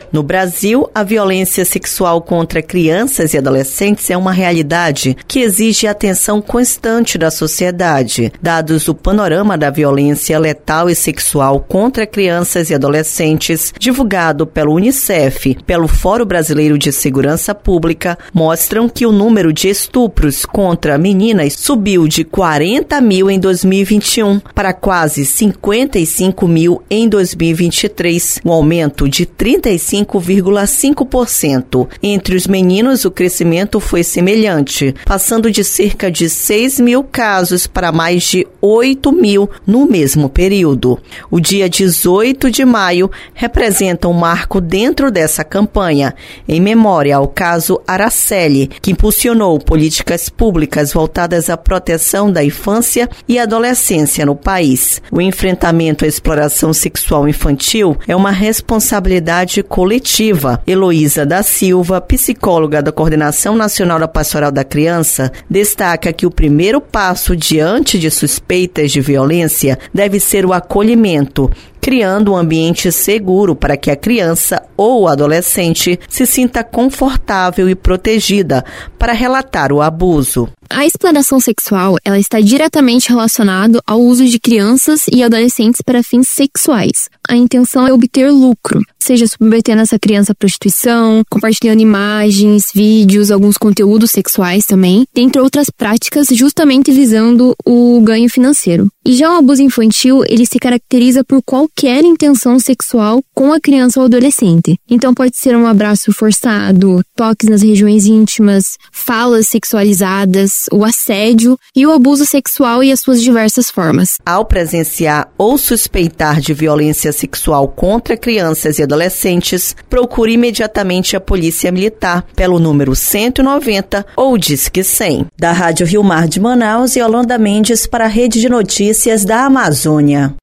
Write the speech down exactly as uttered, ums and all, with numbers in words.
No Brasil, a violência sexual contra crianças e adolescentes é uma realidade que exige atenção constante da sociedade. Dados do Panorama da Violência Letal e Sexual contra Crianças e Adolescentes, divulgado pelo Unicef, pelo Fórum Brasileiro de Segurança Pública, mostram que o número de estupros contra meninas subiu de quarenta mil em dois mil e vinte e um para quase cinquenta e cinco mil em dois mil e vinte e três, um aumento de trinta e cinco vírgula cinco por cento. Entre os meninos, o crescimento foi semelhante, passando de cerca de seis mil casos para mais de oito mil no mesmo período. O dia dezoito de maio representa um marco dentro dessa campanha, em memória ao caso Araceli, que impulsionou políticas públicas voltadas à proteção da infância e adolescência no país. O enfrentamento à exploração sexual infantil é uma responsabilidade coletiva. Heloísa da Silva, psicóloga da Coordenação Nacional da Pastoral da Criança, destaca que o primeiro passo diante de suspeitas de violência deve ser o acolhimento, criando um ambiente seguro para que a criança ou o adolescente se sinta confortável e protegida para relatar o abuso. A exploração sexual, ela está diretamente relacionada ao uso de crianças e adolescentes para fins sexuais. A intenção é obter lucro, seja submetendo essa criança à prostituição, compartilhando imagens, vídeos, alguns conteúdos sexuais também, dentre outras práticas, justamente visando o ganho financeiro. E já o abuso infantil, ele se caracteriza por qualquer intenção sexual com a criança ou adolescente. Então pode ser um abraço forçado, toques nas regiões íntimas, falas sexualizadas, o assédio e o abuso sexual e as suas diversas formas. Ao presenciar ou suspeitar de violência sexual contra crianças e adolescentes, procure imediatamente a Polícia Militar pelo número cento e noventa ou Disque cem. Da Rádio Rio Mar de Manaus, Yolanda Mendes para a Rede de Notícias da Amazônia.